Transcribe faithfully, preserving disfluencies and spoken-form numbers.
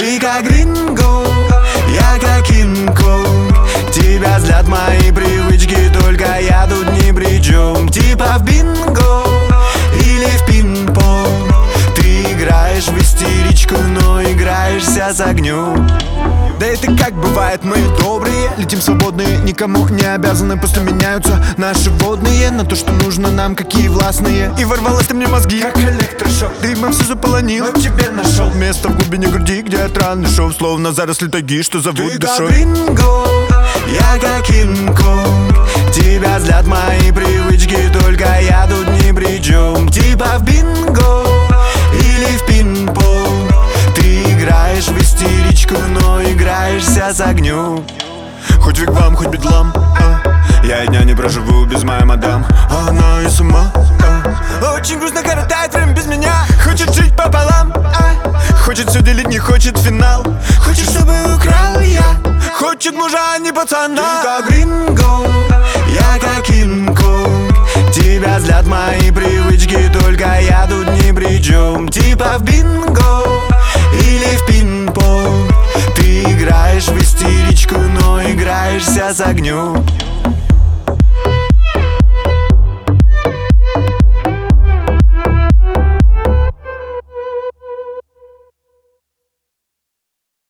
Ты как гринго, я как Кинг-Конг. Тебя злят мои привычки, только я тут ни при чем. Типа в бинго или в пинг-понг. Ты играешь в истеричку, но играешься с огнем. Да это как бывает, мы добрые, летим свободные, никому не обязаны. Просто меняются наши водные на то, что нужно нам, какие властные. И ворвалась ты мне мозги, как электрошок. Дымом все заполонил, но тебе нашел место в глубине груди, где от раны шов. Словно заросли тайги, что зовут душой. Ты как Ринго, я как Кинг-Конг. Тебя злят мои привычки, только я тут ни при чем. Типа в бинго или в пинг-понг. Ты играешь в истеричку, но играешься с огнем. Хоть вигвам, хоть бедлам, а. Я и дня не проживу без моей мадам, а она и сама, а. Очень грустно коротает время без меня. Хочет жить пополам, а. Хочет все делить, не хочет финал. Хочет, чтобы украл я. Хочет мужа, а не пацана. Ты как гринго, я как Кинг-Конг. Тебя злят мои привычки, только я тут ни при чем. Типа в бинго или в пинг-понг. Ты играешь в истеричку, но играешься с огнем.